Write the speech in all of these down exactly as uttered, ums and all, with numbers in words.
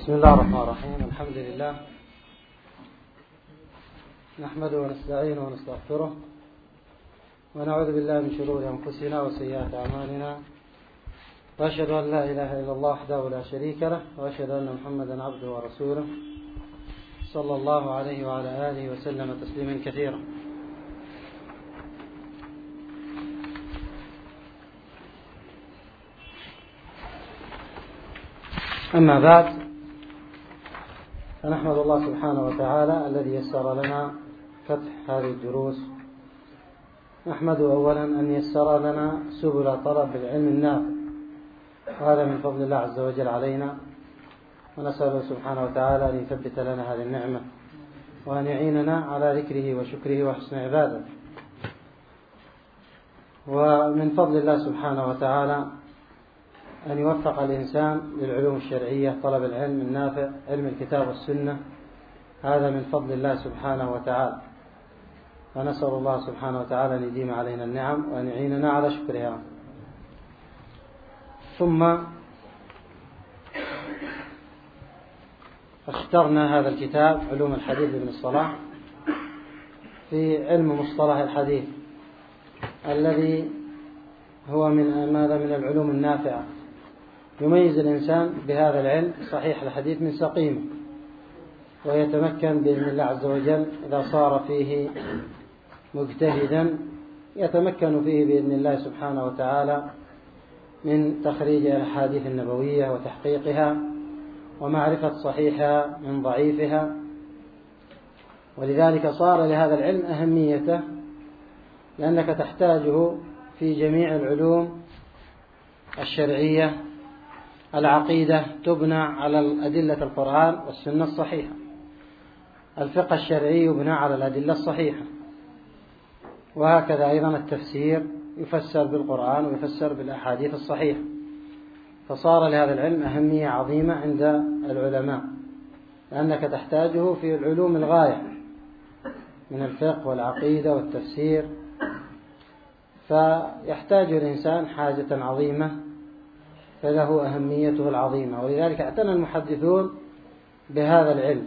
بسم الله الرحمن الرحيم. الحمد لله نحمده ونستعينه ونستغفره ونعوذ بالله من شرور أنفسنا وسيئات أعمالنا، وأشهد أن لا إله إلا الله وحده لا شريك له، وأشهد أن محمدا عبده ورسوله صلى الله عليه وعلى آله وسلم تسليما كثيرا. أما بعد، فنحمد الله سبحانه وتعالى الذي يسر لنا فتح هذه الدروس. نحمده أولا أن يسر لنا سبل طلب العلم النافع، وهذا من فضل الله عز وجل علينا، ونسأله سبحانه وتعالى أن يثبت لنا هذه النعمة وأن يعيننا على ذكره وشكره وحسن عبادته. ومن فضل الله سبحانه وتعالى أن يوفق الإنسان للعلوم الشرعية، طلب العلم النافع، علم الكتاب والسنة، هذا من فضل الله سبحانه وتعالى، ونسأل الله سبحانه وتعالى أن يديم علينا النعم وأن يعيننا على شكرها. ثم اخترنا هذا الكتاب علوم الحديث لابن الصلاح في علم مصطلح الحديث، الذي هو من ماذا من العلوم النافعة، يميز الإنسان بهذا العلم صحيح الحديث من سقيمه، ويتمكن بإذن الله عز وجل إذا صار فيه مجتهدا يتمكن فيه بإذن الله سبحانه وتعالى من تخريج الأحاديث النبوية وتحقيقها ومعرفة صحيحها من ضعيفها. ولذلك صار لهذا العلم أهميته، لأنك تحتاجه في جميع العلوم الشرعية. العقيدة تبنى على الأدلة القرآن والسنة الصحيحة، الفقه الشرعي يبنى على الأدلة الصحيحة، وهكذا أيضا التفسير يفسر بالقرآن ويفسر بالأحاديث الصحيحة. فصار لهذا العلم أهمية عظيمة عند العلماء، لأنك تحتاجه في العلوم الغاية من الفقه والعقيدة والتفسير، فيحتاج الإنسان حاجة عظيمة، فله أهميته العظيمة. ولذلك اعتنى المحدثون بهذا العلم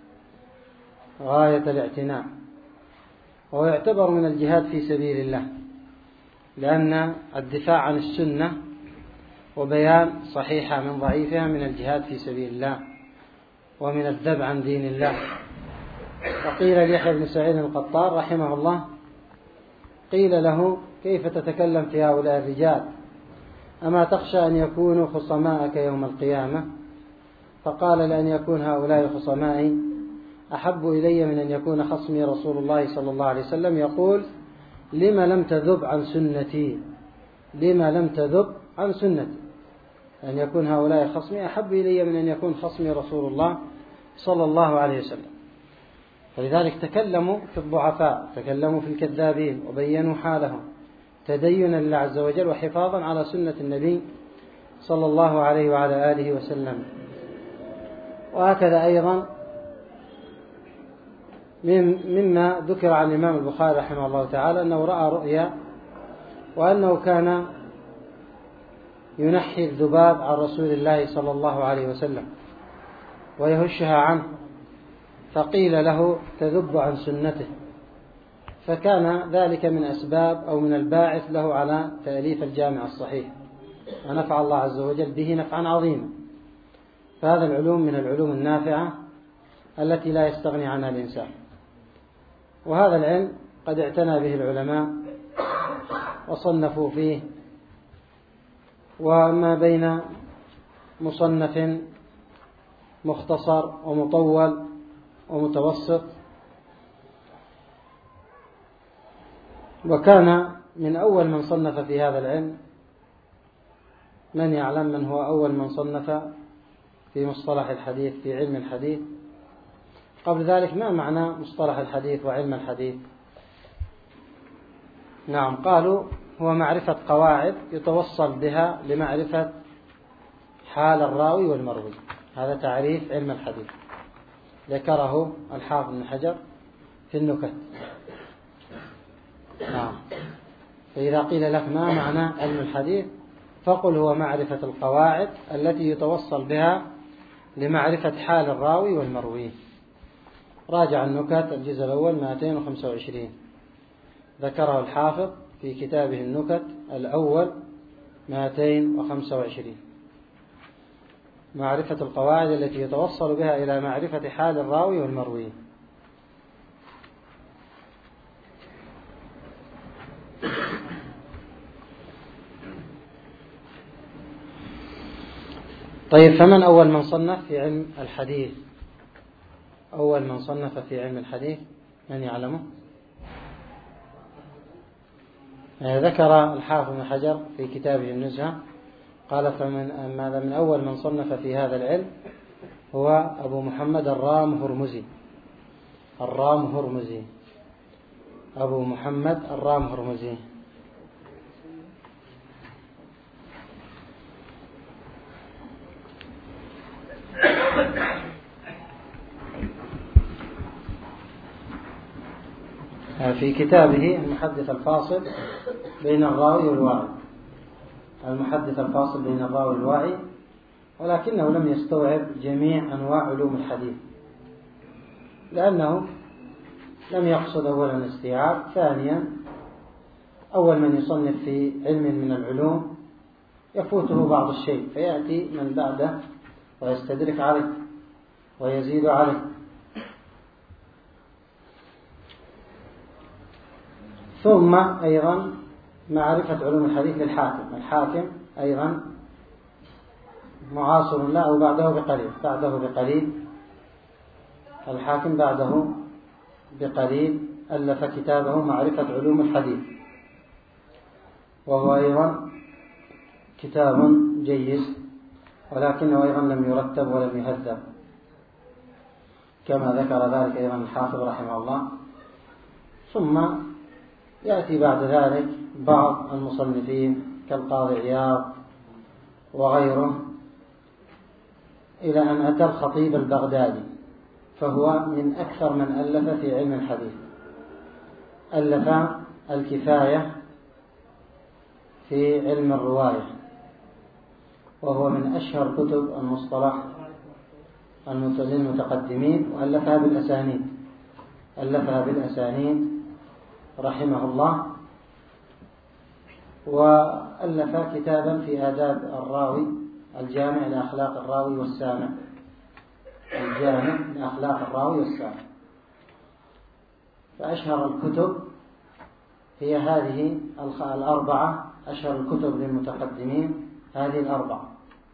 غاية الاعتناء، وهو يعتبر من الجهاد في سبيل الله، لأن الدفاع عن السنة وبيان صحيحة من ضعيفها من الجهاد في سبيل الله ومن الذب عن دين الله. وقيل ليحيى بن سعيد القطان رحمه الله، قيل له: كيف تتكلم في هؤلاء الرجال؟ أما تخشى أن يكونوا خصماءك يوم القيامة؟ فقال: لأن يكون هؤلاء خصمائي أحب إلي من أن يكون خصمي رسول الله صلى الله عليه وسلم يقول: لما لم تذب عن سنتي، لما لم تذب عن سنتي. أن يكون هؤلاء خصمي أحب إلي من أن يكون خصمي رسول الله صلى الله عليه وسلم. فلذلك تكلموا في الضعفاء، تكلموا في الكذابين، وبينوا حالهم تدينا لله عز وجل وحفاظا على سنة النبي صلى الله عليه وعلى آله وسلم. وهكذا أيضا مما ذكر عن الإمام البخاري رحمه الله تعالى أنه رأى رؤيا، وأنه كان ينحي الذباب عن رسول الله صلى الله عليه وسلم ويهشها عنه، فقيل له: تذب عن سنته. فكان ذلك من أسباب أو من الباعث له على تأليف الجامع الصحيح، ونفع الله عز وجل به نفعا عظيما. فهذا العلوم من العلوم النافعة التي لا يستغني عنها الإنسان. وهذا العلم قد اعتنى به العلماء وصنفوا فيه، وما بين مصنف مختصر ومطول ومتوسط. وكان من أول من صنف في هذا العلم، من يعلم من هو أول من صنف في مصطلح الحديث في علم الحديث؟ قبل ذلك ما معنى مصطلح الحديث وعلم الحديث؟ نعم، قالوا: هو معرفة قواعد يتوصل بها لمعرفة حال الراوي والمروي. هذا تعريف علم الحديث، ذكره الحافظ بن حجر في النكت. نعم. فإذا قيل لك ما معنى علم الحديث، فقل: هو معرفة القواعد التي يتوصل بها لمعرفة حال الراوي والمروي. راجع النكت الجزء الأول مئتين وخمسة وعشرين، ذكره الحافظ في كتابه النكت الأول مئتين وخمسة وعشرين، معرفة القواعد التي يتوصل بها إلى معرفة حال الراوي والمروي. طيب، فمن أول من صنف في علم الحديث؟ أول من صنف في علم الحديث من يعلمه؟ ذكر الحافظ بن حجر في كتابه النزهة، قال فمن ماذا من أول من صنف في هذا العلم هو أبو محمد الرام هرمزي. الرام هرمزي أبو محمد الرام هرمزي. في كتابه المحدث الفاصل بين الراوي والواعي، المحدث الفاصل بين الراوي والواعي، ولكنه لم يستوعب جميع أنواع علوم الحديث، لأنه لم يقصد أولا الاستيعاب، ثانيا أول من يصنف في علم من العلوم يفوته بعض الشيء فيأتي من بعده ويستدرك عليه ويزيد عليه. ثم أيضا معرفة علوم الحديث للحاكم، الحاكم أيضا معاصر له أو بعده بقليل بعده بقليل الحاكم بعده بقليل ألف كتابه معرفة علوم الحديث، وهو أيضا كتاب جيد، ولكنه أيضا لم يرتب ولم يهذب، كما ذكر ذلك أيضا الحافظ رحمه الله. ثم يأتي بعد ذلك بعض المصنفين كالقاضي عياض وغيره، إلى أن أتى الخطيب البغدادي، فهو من أكثر من ألف في علم الحديث. ألف الكفاية في علم الرواية، وهو من أشهر كتب المصطلح للمتقدمين، وألفها بالأسانيد ألفها بالأسانيد رحمه الله. وألف كتابا في آداب الراوي، الجامع لأخلاق الراوي والسامع، الجامع لأخلاق الراوي والسامع. فأشهر الكتب هي هذه الأربعة، أشهر الكتب للمتقدمين هذه الأربعة: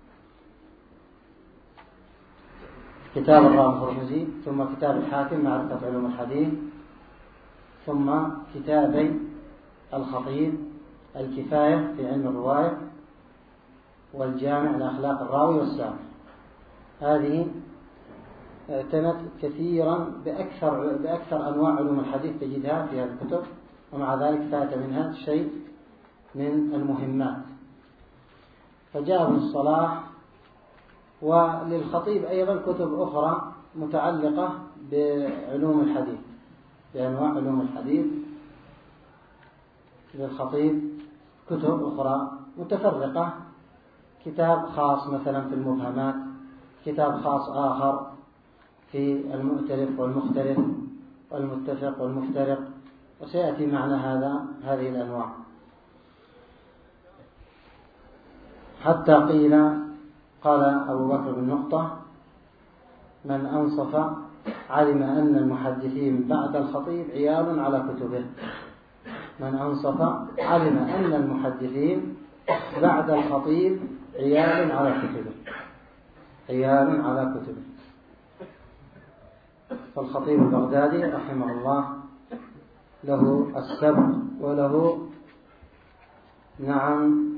كتاب الرام هرمزي، ثم كتاب الحاكم معرفة علوم الحديث، ثم كتابي الخطيب الكفاية في علم الرواية، والجامع لأخلاق الراوي والسامع. هذه اعتنت كثيرا بأكثر, بأكثر أنواع علوم الحديث تجدها في هذه الكتب، ومع ذلك فات منها شيء من المهمات. فجاء ابن الصلاح، وللخطيب أيضا كتب أخرى متعلقة بعلوم الحديث، بأنواع علوم الحديث. للخطيب كتب أخرى متفرقة، كتاب خاص مثلا في المبهمات، كتاب خاص آخر في المؤتلف والمختلف والمتفق والمفترق، وسيأتي معنا هذا هذه الأنواع. حتى قيل قال أبو بكر بن نقطة: من أنصف علم أن المحدثين بعد الخطيب عيال على كتبه. من أنصف علم أن المحدثين بعد الخطيب عيال على كتبه عيال على كتبه فالخطيب البغدادي رحمه الله له السبق، وله نعم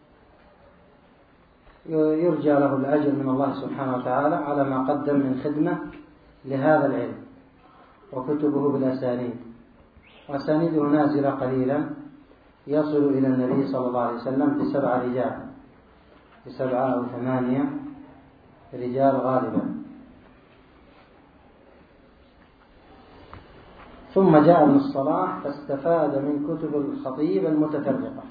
يرجى له الأجر من الله سبحانه وتعالى على ما قدم من خدمة لهذا العلم. وكتبه بالأسانيد، وأسانيده نازلة قليلا، يصل إلى النبي صلى الله عليه وسلم بسبع رجال، بسبعة أو ثمانية رجال غالبا. ثم جاء ابن الصلاح فاستفاد من كتب الخطيب المتفرقة،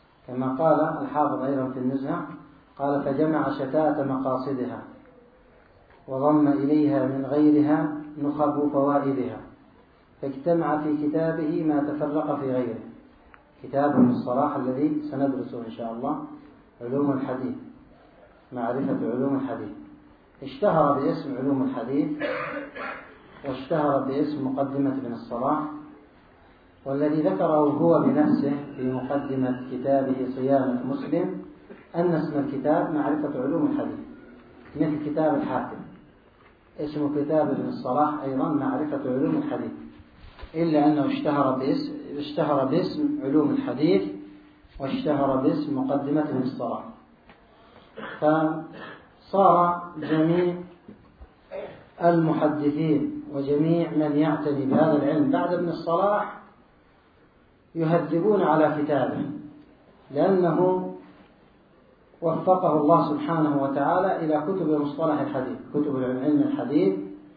كما قال الحافظ أيضا في النزهة، قال: فجمع شتات مقاصدها وضم إليها من غيرها نخب فوائدها، فاجتمع في كتابه ما تفرق في غيره. كتاب الصلاح الذي سندرسه إن شاء الله، علوم الحديث، معرفة علوم الحديث، اشتهر باسم علوم الحديث، واشتهر باسم مقدمة ابن الصلاح. والذي ذكره هو بنفسه في مقدمة كتابه صيانة مسلم أن اسم الكتاب معرفة علوم الحديث، مثل كتاب الحاكم اسم كتاب ابن الصلاح أيضا معرفة علوم الحديث، إلا أنه اشتهر باسم, اشتهر باسم علوم الحديث، واشتهر باسم مقدمة ابن الصلاح. فصار جميع المحدثين وجميع من يعتني بهذا العلم بعد ابن الصلاح يهذبون على كتابه، لأنه وفقه الله سبحانه وتعالى إلى كتب مصطلح الحديث، كتب علم الحديث،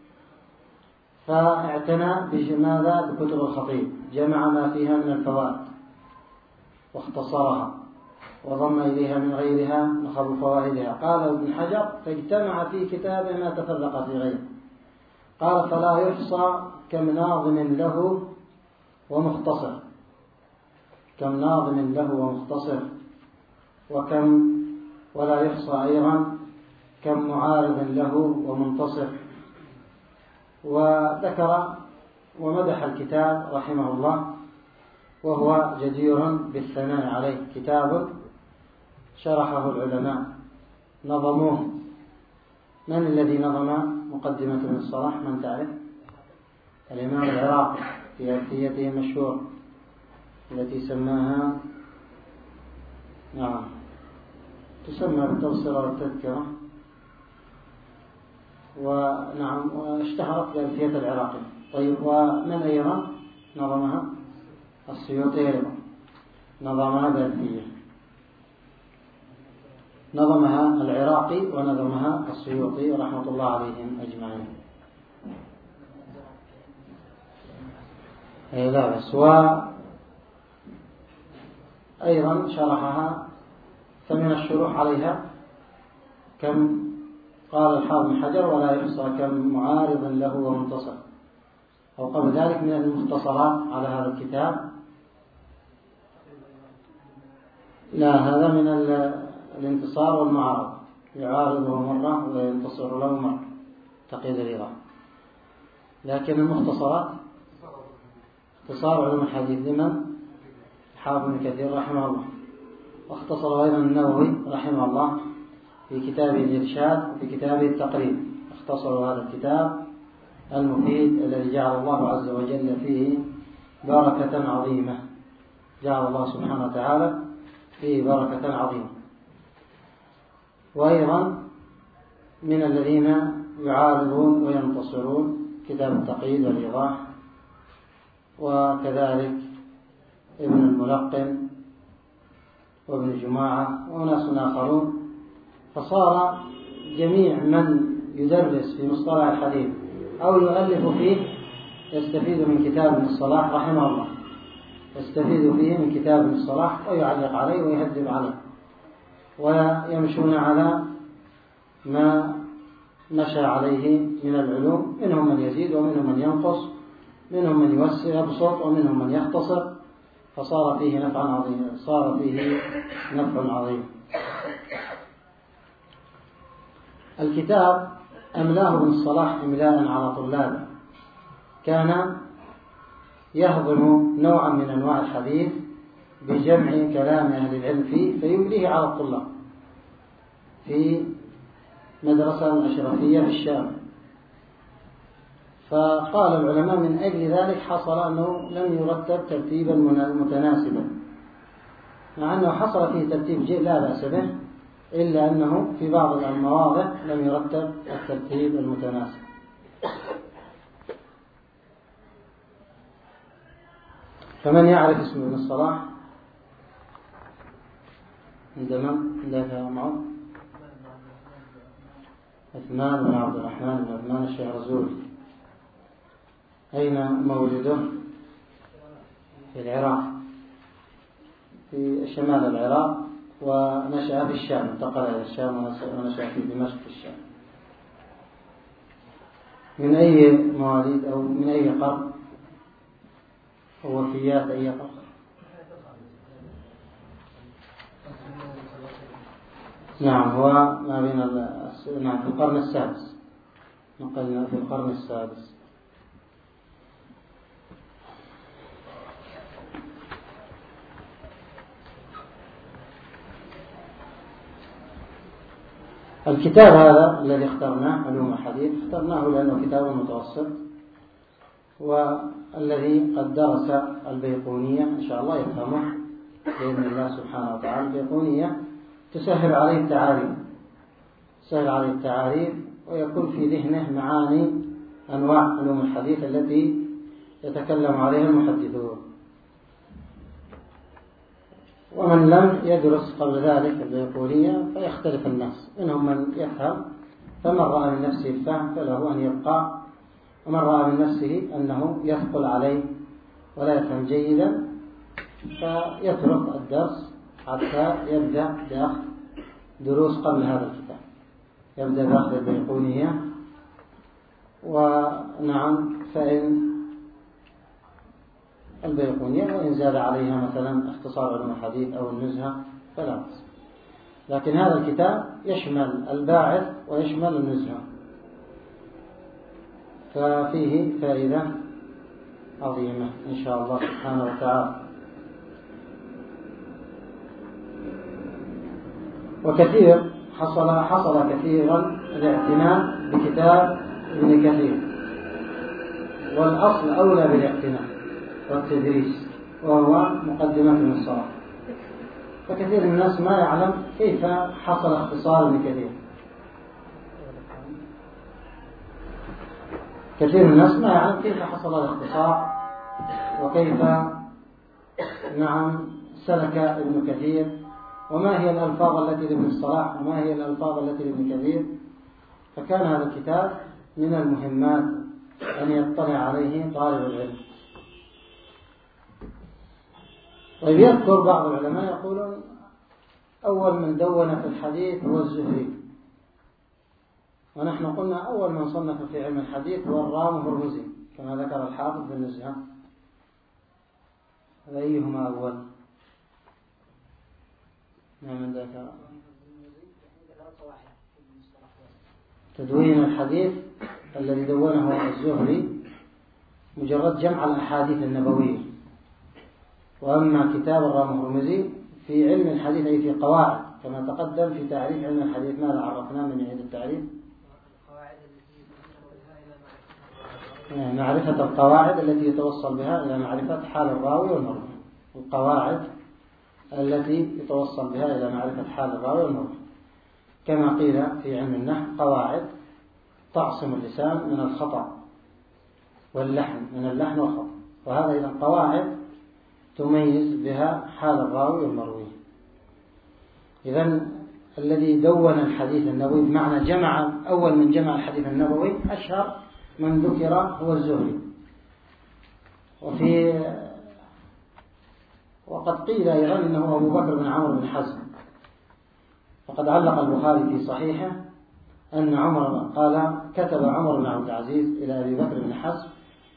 فاعتنى بماذا؟ بكتب الخطيب، جمع ما فيها من الفوائد واختصرها وضم إليها من غيرها نخب فوائدها. قال ابن حجر: فاجتمع في كتابه ما تفرق في غيره. قال: فلا يحصى كم ناظم له ومختصر، كم ناظم له ومختصر، وكم ولا يحصى أيضا كم معارض له ومنتصر. وذكر ومدح الكتاب رحمه الله، وهو جدير بالثناء عليه. كتاب شرحه العلماء نظموه. من الذي نظم مقدمة ابن الصلاح؟ من تعرف؟ الإمام العراقي في ألفيته المشهورة التي سماها نعم تسمى بالتبصرة والتذكرة، ونعم واشتهرت بألفية العراقي. طيب، ومن أيضا نظمها؟ السيوطي أيضا نظمها بألفية، نظمها العراقي ونظمها السيوطي رحمة الله عليهم أجمعين. أي لا بس. وأيضا شرحها، فمن الشروح عليها كم قال الحافظ بن حجر: ولا يحصى كم معارض له ومنتصر. أو قبل ذلك من المختصرات على هذا الكتاب، لا هذا من الانتصار والمعارض، يعارضه مرة وينتصر له مرة، تقييد الرضا. لكن المختصرات اختصار علوم الحديث لمن؟ الحافظ بن كثير رحمه الله، واختصر أيضا النووي رحمه الله في كتابه الإرشاد وفي كتابه التقريب. اختصروا هذا الكتاب المفيد الذي جعل الله عز وجل فيه بركة عظيمة، جعل الله سبحانه وتعالى فيه بركة عظيمة. وأيضا من الذين يعارضون وينتصرون كتاب التقييد والإيضاح، وكذلك ابن الملقن وابن جماعة وناس آخرون. فصار جميع من يدرس في مصطلح الحديث أو يؤلف فيه يستفيد من كتاب ابن الصلاح رحمه الله، يستفيد فيه من كتاب ابن الصلاح ويعلق عليه ويهذب عليه، ويمشون على ما مشى عليه من العلوم، منهم من يزيد ومنهم من ينقص، منهم من يوسع يبسط ومنهم من يختصر. فصار فيه نفع عظيم، صار فيه نفع عظيم. الكتاب أملاه ابن الصلاح إملاء على طلابه، كان يهضم نوعا من أنواع الحديث بجمع كلام أهل العلم فيه فيمليه على الطلاب في مدرسة الأشرفية في الشام. فقال العلماء من أجل ذلك حصل أنه لم يرتب ترتيبا متناسبا، مع أنه حصل فيه ترتيب جيد لا بأس به، إلا أنه في بعض المواضع لم يرتب الترتيب المتناسب. فمن يعرف اسم ابن الصلاح؟ عندما عندك معه عثمان بن عبد الرحمن بن عثمان الشهرزوري. أين موجوده؟ في العراق، في شمال العراق، ونشأ في الشام، انتقل إلى الشام ونشأ في دمشق في الشام. من أي مواليد أو من أي قرن أو وفيات أي قرن؟ نعم هو ما بين نعم في القرن السادس، نقلنا في القرن السادس. الكتاب هذا الذي اخترناه علوم الحديث اخترناه لأنه كتاب متوسط، والذي قد درس البيقونية إن شاء الله يفهمه بإذن الله سبحانه وتعالى. البيقونية تسهل عليه التعاريف، تسهل عليه التعاريف ويكون في ذهنه معاني أنواع علوم الحديث التي يتكلم عليها المحدثون. ومن لم يدرس قبل ذلك البيقونية فيختلف الناس، منهم من يفهم، فمن رأى من نفسه الفهم فله أن يبقى، ومن رأى من نفسه أنه يثقل عليه ولا يفهم جيدا فيترك الدرس حتى يبدأ بأخذ دروس قبل هذا الكتاب، يبدأ بأخذ البيقونية. ونعم فإن البيقونية وإن زاد عليها مثلا اختصار علوم الحديث أو النزهة فلا بأس، لكن هذا الكتاب يشمل الباعث ويشمل النزهة، ففيه فائدة عظيمة إن شاء الله سبحانه وتعالى. وكثير حصل حصل كثيرا الاعتناء بكتاب ابن كثير، والأصل أولى بالاعتناء والتدريس، وهو مقدمة من الصلاة. فكثير من الناس ما يعلم كيف حصل اختصار ابن كثير، كثير من الناس ما يعلم كيف حصل الاختصار وكيف نعم سلك ابن كثير، وما هي الألفاظ التي لابن الصلاح وما هي الألفاظ التي لابن كثير. فكان هذا الكتاب من المهمات أن يطلع عليه طالب العلم. طيب يذكر بعض العلماء يقولون أول من دون في الحديث هو الزهري، ونحن قلنا أول من صنف في علم الحديث هو الرام هرمزي كما ذكر الحافظ بن النزهة. أيهما أول؟ نعم عندك تدوين الحديث الذي دونه الزهري مجرد جمع الأحاديث النبوية، وأما كتاب الرام هرمزي في علم الحديث أي في قواعد كما تقدم في تعريف علم الحديث. ماذا عرفنا من يعيد التعريف؟ معرفة القواعد التي يتوصل بها إلى معرفة حال الراوي والمروي، القواعد التي يتوصل بها إلى معرفة حال الراوي والمروي، كما قيل في علم النحو قواعد تعصم اللسان من الخطأ واللحن من اللحن والخطأ، وهذا إذا قواعد تميز بها حال الراوي والمروي. إذن الذي دون الحديث النبوي بمعنى جمع أول من جمع الحديث النبوي أشهر من ذكر هو الزهري. وفي وقد قيل أيضا أنه أبو بكر بن عمرو بن حزم، فقد علق البخاري في صحيحه أن عمر قال كتب عمر بن عبد العزيز إلى أبي بكر بن حزم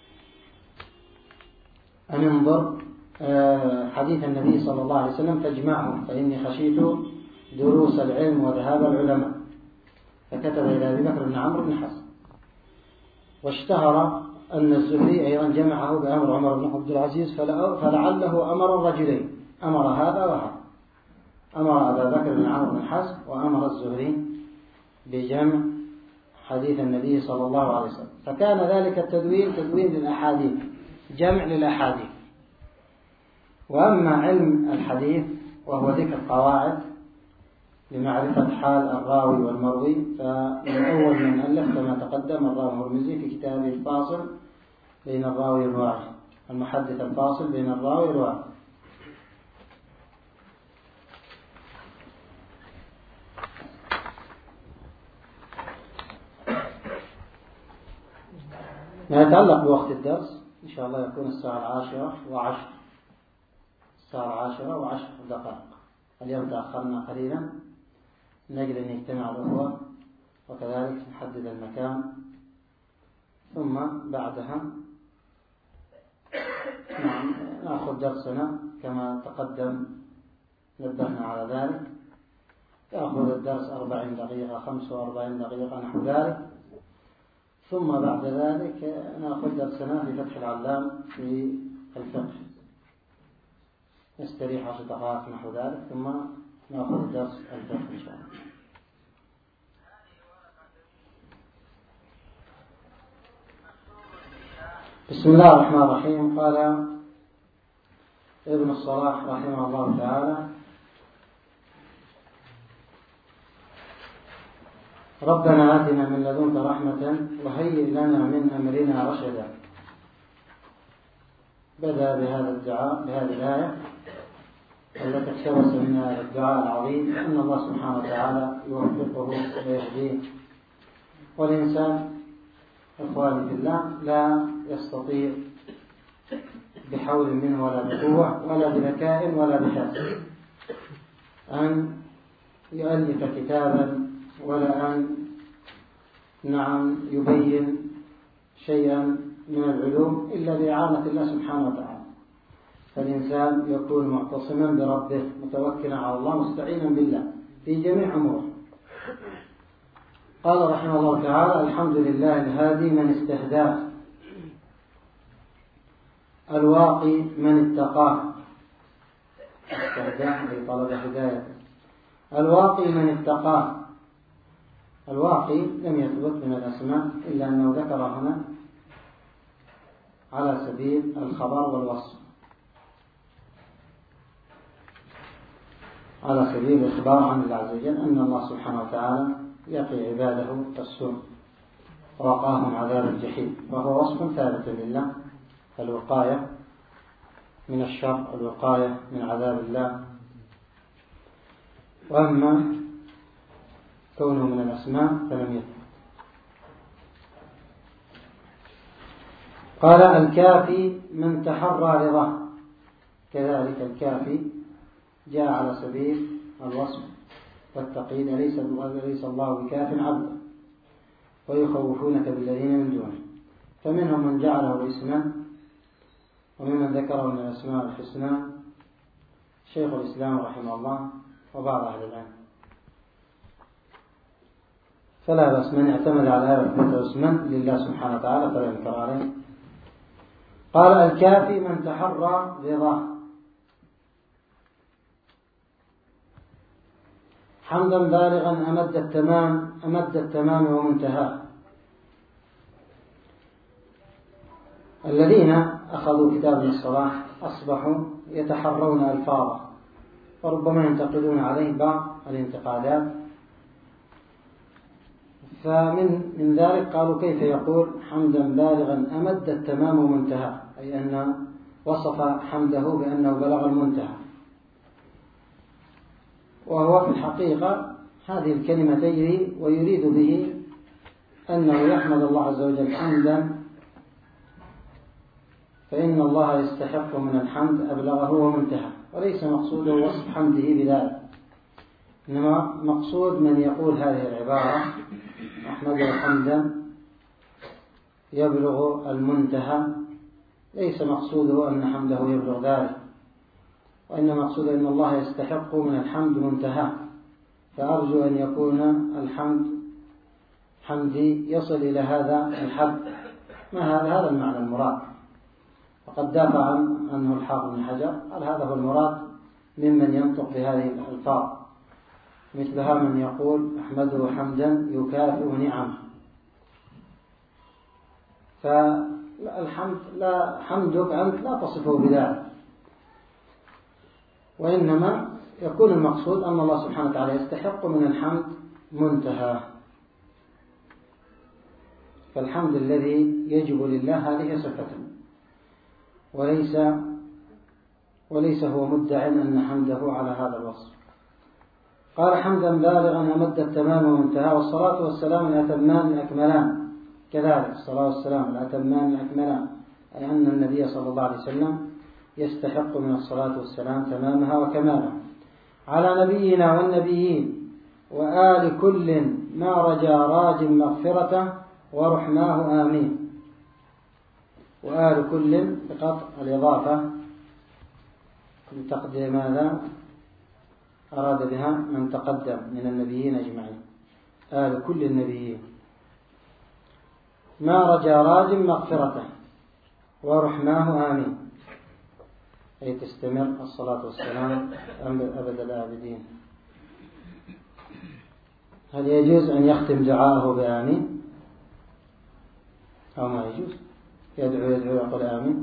أن انظر حديث النبي صلى الله عليه وسلم فاجمعه فإني خشيت دروس العلم وذهاب العلماء، فكتب إلى أبي بكر بن عمرو بن حزم. واشتهر أن الزهري أيضا جمعه بأمر عمر بن عبد العزيز فلعله أمر الرجلين، أمر هذا وهذا، أمر أبا بكر بن عمرو بن حزم وأمر الزهري بجمع حديث النبي صلى الله عليه وسلم. فكان ذلك التدوين تدوين للأحاديث، جمع للأحاديث. وأما علم الحديث وهو ذكر قواعد لمعرفة حال الراوي والمروي، فمن أول من ألف كما تقدم الرام هرمزي في كتابه الفاصل بين الراوي والواعي، المحدث الفاصل بين الراوي والواعي. ما يتعلق بوقت الدرس إن شاء الله يكون الساعة العاشرة وعشر، الساعة العاشرة وعشر دقائق. اليوم تأخرنا قليلا نجل أن يجتمع الأخوة، وكذلك نحدد المكان ثم بعدها نعم نأخذ درسنا كما تقدم، نبهنا على ذلك. يأخذ الدرس أربعين دقيقة، خمس وأربعين دقيقة نحو ذلك. ثم بعد ذلك نأخذ درسنا في فتح العلام في الفقه، نستريح عشر دقائق نحو ذلك، ثم نأخذ درس الفقه إن شاء الله. بسم الله الرحمن الرحيم. قال ابن الصلاح رحمه الله تعالى: ربنا آتنا من لدنك رحمة وهيئ لنا من أمرنا رشدا. بدأ بهذا الدعاء، بهذه الآية التي اقتبس منها الدعاء العظيم أن الله سبحانه وتعالى يوفقه ويهديه. والإنسان إخواني في الله لا يستطيع بحول منه ولا بقوة ولا بذكاء ولا بحسب أن يؤلف كتابا ولا أن نعم يبين شيئا من العلوم إلا بإعانة الله سبحانه وتعالى. فالإنسان يكون معتصما بربه، متوكلا على الله، مستعينا بالله في جميع أموره. قال رحمه الله تعالى: الحمد لله الهادي من استهداه، الواقي من اتقاه. استهداه لطلب هداية. الواقي من اتقاه. الواقي لم يثبت من الأسماء إلا أنه ذكر هنا على سبيل الخبر والوصف، على سبيل الإخبار عن الله عز وجل أن الله سبحانه وتعالى يقي عباده السوء ووقاهم عذاب الجحيم، وهو وصف ثابت لله، الوقاية من الشر، الوقاية من عذاب الله. وأما كونه من الأسماء فلم يثبت. قال: الكافي من تحرى رضاه. كذلك الكافي جاء على سبيل الوصف والتقييد: أليس أليس الله بكاف عبدا ويخوفونك بالذين من دونه. فمنهم من جعله اسما، وممن ذكره من الأسماء الحسنى شيخ الإسلام رحمه الله وبعض أهل العلم. فلا بأس من اعتمد على هذا اسما لله سبحانه وتعالى فلا ينكر عليه. قال: الكافي من تحرى رضاه. حمدا بالغا أمد التمام أمد التمام ومنتهاه. الذين أخذوا كتاب الصلاح أصبحوا يتحرون ألفاظه، وربما ينتقدون عليه بعض الانتقادات. فمن من ذلك قالوا: كيف يقول حمدا بالغا أمد التمام ومنتهى، أي أن وصف حمده بأنه بلغ المنتهى. وهو في الحقيقة هذه الكلمة تجري ويريد به أنه يحمد الله عز وجل حمدا، فإن الله يستحق من الحمد أبلغه ومنتهى، وليس مقصوده وصف حمده بذلك، إنما مقصود من يقول هذه العبارة: أحمده حمدا يبلغ المنتهى، ليس مقصوده أن حمده يبلغ ذلك، وإنما مقصوده أن الله يستحق من الحمد منتهى. فأرجو أن يكون الحمد حمدي يصل إلى هذا الحد. ما هذا هذا المعنى المراد. وقد دافع عنه الحافظ بن حجر قال: هذا هو المراد ممن ينطق بهذه الألفاظ، مثلها من يقول أحمده حمدا يكافئ نعمه. فالحمد لا حمدك أنت لا تصفه بذلك، وإنما يكون المقصود أن الله سبحانه وتعالى يستحق من الحمد منتهى. فالحمد الذي يجب لله هذه صفته، وليس وليس هو مدع أن حمده على هذا الوصف. قال: حمدا بالغا أمد التمام ومنتهى، والصلاة والسلام الأتمان الأكملان. كذلك الصلاة والسلام الأتمان الأكملان، أي أن النبي صلى الله عليه وسلم يستحق من الصلاة والسلام تمامها وكمالها، على نبينا والنبيين وآل كل ما رجا راج مغفرته ورحماه آمين. وآل كل بقطع الإضافة لتقدير ماذا أراد بها من تقدم من النبيين أجمعين، آل كل النبيين. ما رجى راج مغفرته ورحماه آمين، أي تستمر الصلاة والسلام أبد الآبدين. هل يجوز أن يختم دعاءه بآمين أو ما يجوز؟ يدعو يدعو يقول آمين،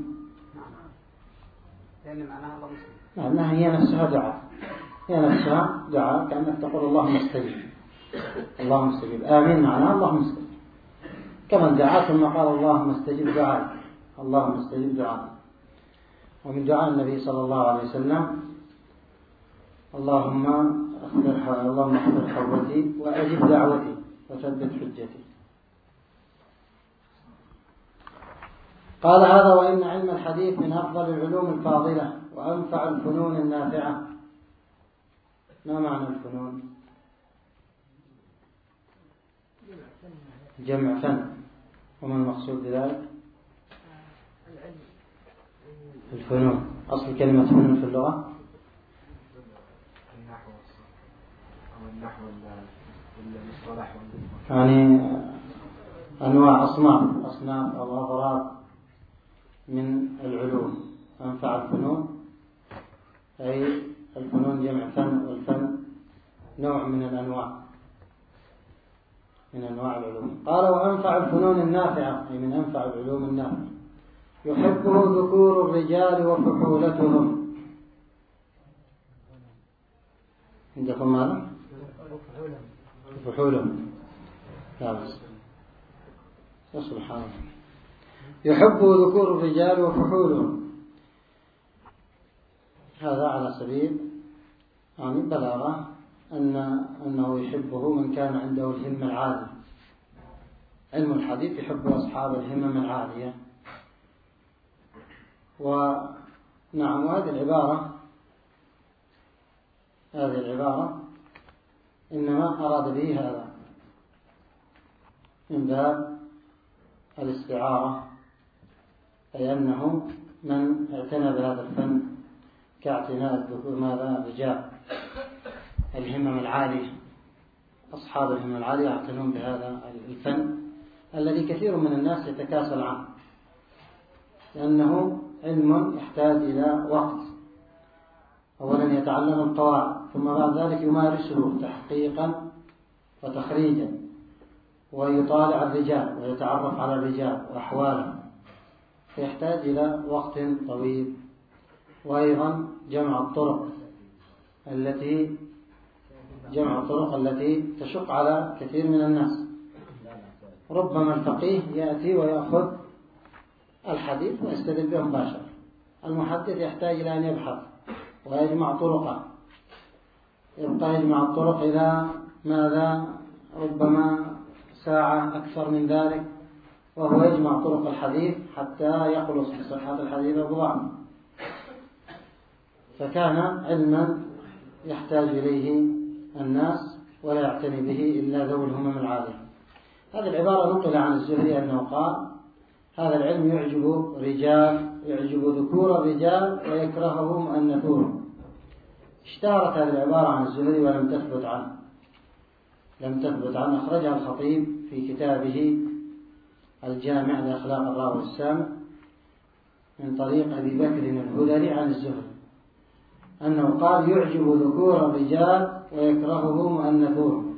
لأن معناها الله مسلم. معناها هي نفسها دعاء، هي نفسها دعاء كأنك تقول اللهم استجب، اللهم استجب. آمين معناها اللهم استجب، كما دعا ثم قال اللهم استجب دعاء، اللهم استجب دعاء. ومن دعاء النبي صلى الله عليه وسلم اللهم اغفر اللهم اغفر حوتي وأجب دعوتي وثبت حجتي. قال هذا وإن علم الحديث من أفضل العلوم الفاضلة وأنفع الفنون النافعة. ما معنى الفنون؟ جمع فن. وما المقصود بذلك؟ الفنون. أصل كلمة فنون في اللغة يعني أنواع أصناف أصناف أو أغراض من العلوم. أنفع الفنون أي الفنون جمع فن، والفن نوع من الأنواع من أنواع العلوم. قال وأنفع الفنون النافعة أي من أنفع العلوم النافعة. يحبه ذكور الرجال وفحولتهم. عندكم ماذا؟ فحولهم. لا بس سبحان الله. يحبه ذكور الرجال وفحولهم، هذا على سبيل يعني بلاغة أن أنه يحبه من كان عنده الهمة العالية. علم الحديث يحب أصحاب الهمم العالية. ونعم، وهذه العبارة هذه العبارة إنما أراد به هذا من باب الاستعارة، أي أنه من اعتنى بهذا الفن كاعتناء الذكور ماذا الرجال الهمم العالية. أصحاب الهمم العالية يعتنون بهذا الفن الذي كثير من الناس يتكاسل عنه، لأنه علم يحتاج إلى وقت. أولا يتعلم القواعد، ثم بعد ذلك يمارسه تحقيقا وتخريجا، ويطالع الرجال ويتعرف على الرجال وأحوالهم، فيحتاج إلى وقت طويل. وأيضا جمع الطرق التي جمع الطرق التي تشق على كثير من الناس. ربما الفقيه يأتي ويأخذ الحديث ويستدل به مباشرة، المحدث يحتاج إلى أن يبحث ويجمع طرقه، يبقى يجمع الطرق إلى ماذا ربما ساعة أكثر من ذلك، وهو يجمع طرق الحديث حتى يخلص بصحة الحديث وضعفه. فكان علما يحتاج إليه الناس ولا يعتني به إلا ذوي الهمم العالية. هذه العبارة نقل عن الزهري أنه قال هذا العلم يعجب رجال يعجب ذكور الرجال ويكرهه مؤنثوهم. اشتهرت هذه العبارة عن الزهري ولم تثبت عنه لم تثبت عنه أخرجها الخطيب في كتابه الجامع لأخلاق الراوي السامع من طريق أبي بكر الهذلي عن الزهري أنه قال يعجب ذكور الرجال ويكرهه مؤنثوهم،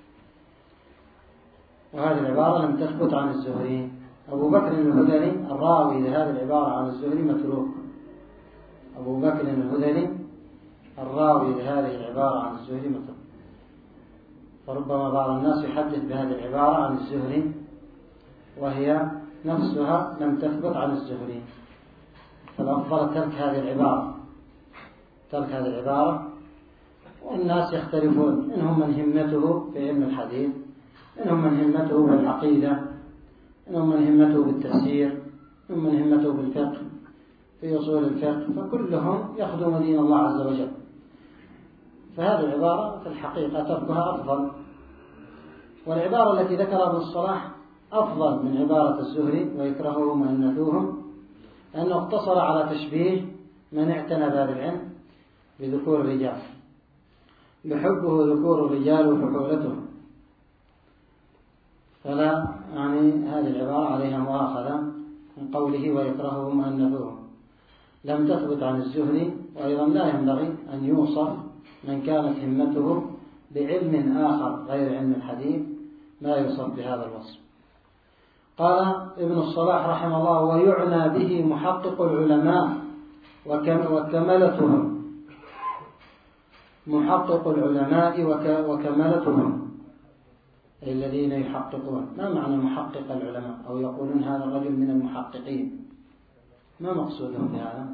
وهذه العبارة لم تثبت عن الزهري. أبو بكر الهذلي الراوي لهذه العبارة عن الزهري متروك. أبو بكر الهذلي الراوي لهذه العبارة عن الزهري متروك. فربما بعض الناس يحدث بهذه العبارة عن الزهري وهي نفسها لم تثبت عن الزهري، فالأفضل ترك هذه العبارة ترك هذه العبارة. والناس يختلفون، منهم من همته في علم الحديث، منهم من همته بالعقيدة، منهم من همته بالتفسير، منهم من همته بالفقه في أصول الفقه، فكلهم يخدم دين الله عز وجل. فهذه العبارة في الحقيقة تركها أفضل. والعبارة التي ذكرها ابن الصلاح أفضل من عبارة الزهري ويكرهه مؤنثوهم، لأنه اقتصر على تشبيه من اعتنى بهذا العلم بذكور الرجال، يحبه ذكور الرجال وفحولته، فلا يعني هذه العبارة عليها مؤاخذة من قوله ويكرهه مؤنثه، لم تثبت عن الزهري. وأيضا لا ينبغي أن يوصف من كانت همته بعلم آخر غير علم الحديث ما يوصف بهذا الوصف. قال ابن الصلاح رحمه الله: ويعنى به محقق العلماء وكملتهم. محقق العلماء وكملتهم أي الذين يحققون. ما معنى محقق العلماء؟ أو يقولون هذا الرجل من المحققين، ما مقصودهم بهذا؟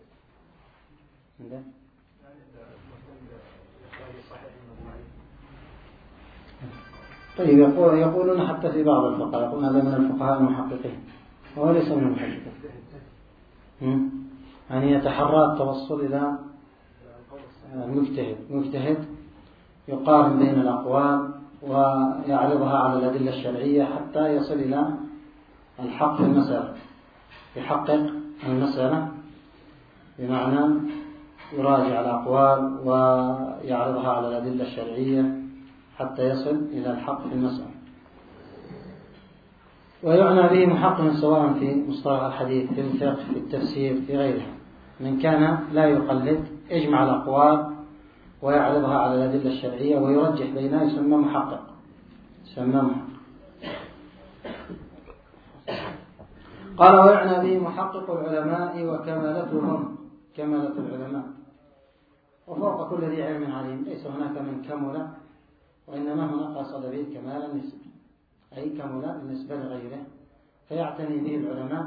طيب يقول يقولون حتى في بعض الفقهاء يقولون هذا من الفقهاء المحققين وهو ليس من المحققين، يعني يتحرى التوصل إلى المجتهد. مجتهد يقارن بين الأقوال ويعرضها على الأدلة الشرعية حتى يصل إلى الحق في المسألة، يحقق المسألة بمعنى يراجع الأقوال ويعرضها على الأدلة الشرعية حتى يصل إلى الحق في المسألة. ويعنى به محقق سواء في مصطلح الحديث، في الفقه، في التفسير، في غيرها. من كان لا يقلد يجمع الأقوال ويعرضها على الأدلة الشرعية ويرجح بينها يسمى محقق. يسمى محقق. قال: ويعنى به محقق العلماء وكملتهم. كملة العلماء، وفوق كل ذي علم عليم. ليس هناك من كمل، وإنما هنا قصد به كمال النسبة، أي كمل بالنسبة لغيره، فيعتني به العلماء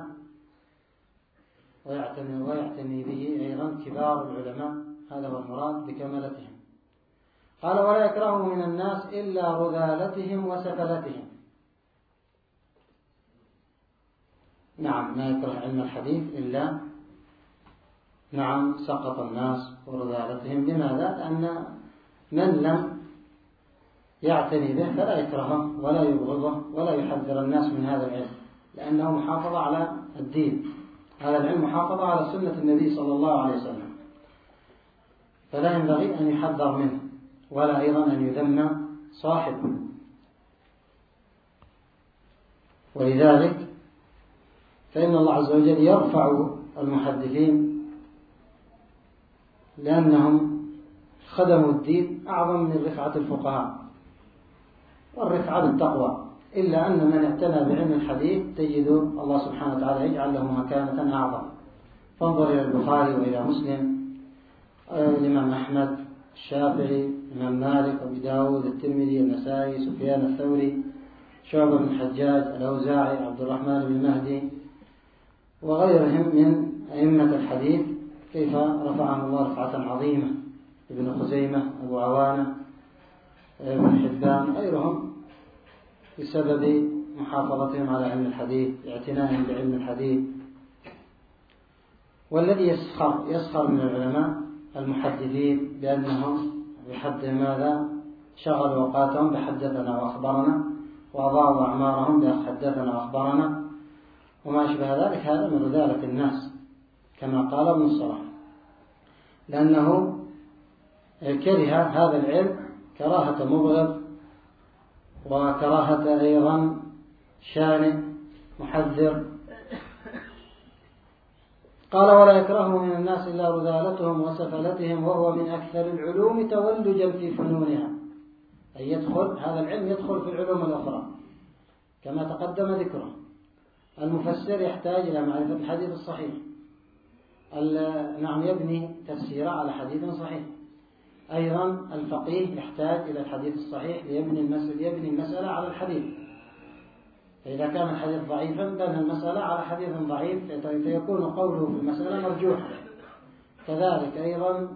ويعتني, ويعتني به أيضا كبار العلماء. هذا هو المراد بكملتهم. قال: ولا يكرهه من الناس إلا رذالتهم وسفلتهم. نعم، ما يكره علم الحديث إلا نعم سقط الناس ورذالتهم. لماذا؟ لأن من لم يعتني به فلا يكرهه ولا يبغضه ولا يحذر الناس من هذا العلم، لأنه محافظة على الدين. هذا العلم محافظة على سنة النبي صلى الله عليه وسلم، فلا ينبغي أن يحذر منه ولا أيضا أن يذم صاحبه. ولذلك فإن الله عز وجل يرفع المحدثين لأنهم خدموا الدين أعظم من رفعة الفقهاء، والرفعة بالتقوى. إلا أن من اعتنى بعلم الحديث تجد الله سبحانه وتعالى يجعل له مكانة أعظم. فانظر إلى البخاري وإلى مسلم، الإمام أحمد، الشافعي، الإمام مالك، أبي داود، الترمذي، النسائي، سفيان الثوري، شعبة بن الحجاج، الأوزاعي، عبد الرحمن بن مهدي، وغيرهم من أئمة الحديث، كيف رفعهم الله رفعة عظيمة. ابن خزيمة، أبو عوانة، ابن حبان، غيرهم، بسبب محافظتهم على علم الحديث، اعتنائهم بعلم الحديث. والذي يسخر يسخر من العلماء المحدثين بأنهم بحد ماذا شغلوا أوقاتهم بحدثنا وأخبرنا، وأضاعوا أعمارهم بحدثنا وأخبرنا وما أشبه ذلك. هذا من رذالة الناس كما قال ابن الصلاح، لأنه كره هذا العلم كراهة مبغض وكراهة أيضا شانئ محذر. قال: ولا يكرهه من الناس إلا رذالتهم وسفلتهم، وهو من أكثر العلوم تولجا في فنونها. أي يدخل هذا العلم يدخل في العلوم الأخرى كما تقدم ذكره. المفسر يحتاج إلى معرفة الحديث الصحيح، نعم يبني تفسيره على حديث صحيح. أيضا الفقيه يحتاج إلى الحديث الصحيح ليبني المسألة, يبني المسألة على الحديث. فإذا كان الحديث ضعيفا بنى المسألة على حديث ضعيف فيكون قوله في المسألة مرجوحا. كذلك أيضا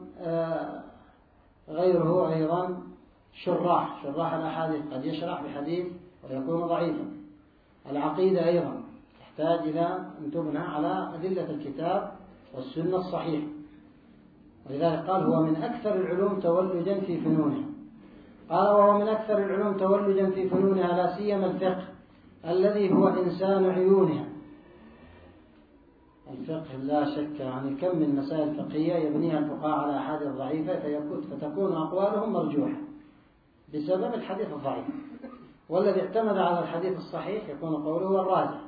غيره أيضا شراح شراح الأحاديث قد يشرح بحديث ويكون ضعيفا. العقيدة أيضا تحتاج إلى أن تبنى على أدلة الكتاب والسنة الصحيحة. ولذلك قال: هو من أكثر العلوم تولجا في فنونها. قال: وهو من أكثر العلوم تولجا في فنونها لا سيما الفقه الذي هو إنسان عيونها. الفقه لا شك يعني كم من مسائل فقهية يبنيها الفقهاء على أحاديث ضعيفة فتكون أقوالهم مرجوحة بسبب الحديث الضعيف، والذي اعتمد على الحديث الصحيح يكون قوله الراجح.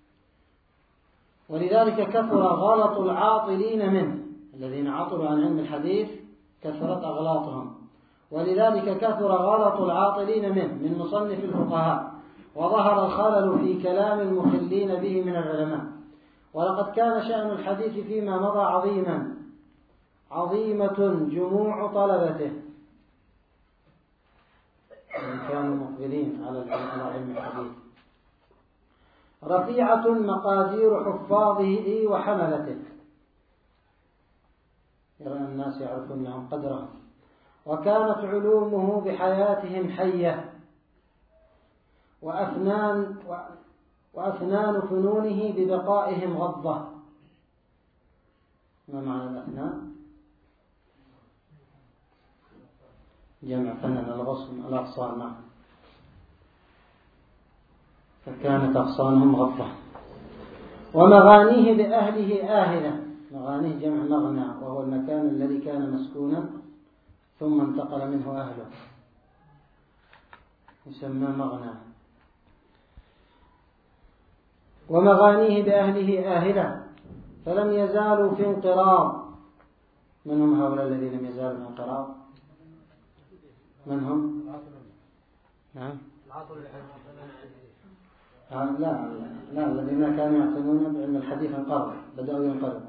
ولذلك كثر غلط العاطلين منه، الذين عطلوا عن علم الحديث كثرت أغلاطهم، ولذلك كثر غلط العاطلين منه من مصنف الفقهاء، وظهر الخلل في كلام المخلين به من العلماء. ولقد كان شأن الحديث فيما مضى عظيما، عظيمة جموع طلبته كانوا مقبلين على علم الحديث، رفيعة مقادير حفاظه وحملته، يرى الناس يعرفون لهم قدرهم، وكانت علومه بحياتهم حية، وأفنان وأفنان فنونه ببقائهم غضة. ما معنى الأفنان؟ جمع فنن الغصن الأغصان معه، فكانت أغصانهم غضة. ومغانيه بأهله آهلة، مغانيه جمع مغنى، وهو المكان الذي كان مسكونا ثم انتقل منه أهله، يسمى مغنى. ومغانيه بأهله آهلة، فلم يزالوا في انقراض. من هم هؤلاء الذين لم يزالوا في انقراض؟ من هم؟ نعم. آه لا لا, لا الذين كانوا يعتنون بعلم الحديث انقرضوا، بدأوا ينقرضوا.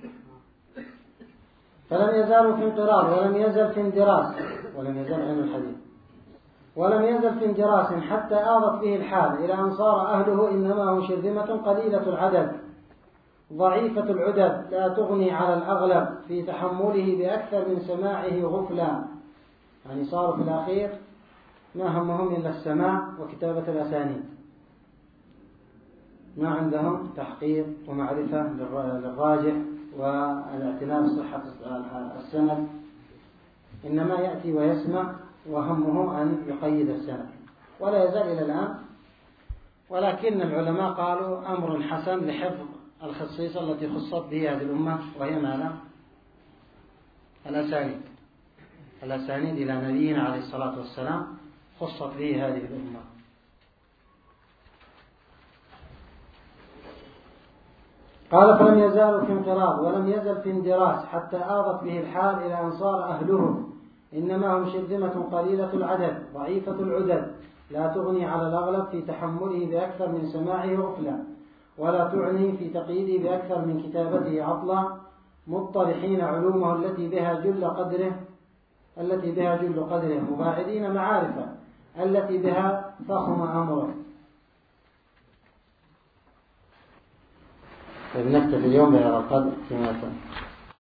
فلم يزالوا في انقراض، ولم يزل في اندراس، ولم يزل علم الحديث ولم يزل في اندراس حتى آضت به الحال إلى أن صار أهله إنما هم شرذمة قليلة العدد ضعيفة العدد، لا تغني على الأغلب في تحمله بأكثر من سماعه غفلا. يعني صاروا في الأخير ما همهم إلا السماع وكتابة الأسانيد، ما عندهم تحقيق ومعرفة للراجح والاعتناء بصحة السند، إنما يأتي ويسمع وهمه أن يقيد السند، ولا يزال إلى الآن. ولكن العلماء قالوا أمر حسن لحفظ الخصيصة التي خصت به هذه الأمة، وهي ماذا؟ الأسانيد، الأسانيد إلى نبينا عليه الصلاة والسلام خصت به هذه الأمة. قال فلم يزالوا في انقراض ولم يزل في اندراس حتى آضت به الحال إلى أن صار أهله إنما هم شرذمة قليلة العدد ضعيفة العدد، لا تغني على الأغلب في تحمله بأكثر من سماعه غفلا، ولا تعني في تقييده بأكثر من كتابته عطلا، مطرحين علومه التي بها جل قدره التي بها جل قدره مباعدين معارفه التي بها فخم أمره. نكتفي اليوم بهذا القدر فيما يكون.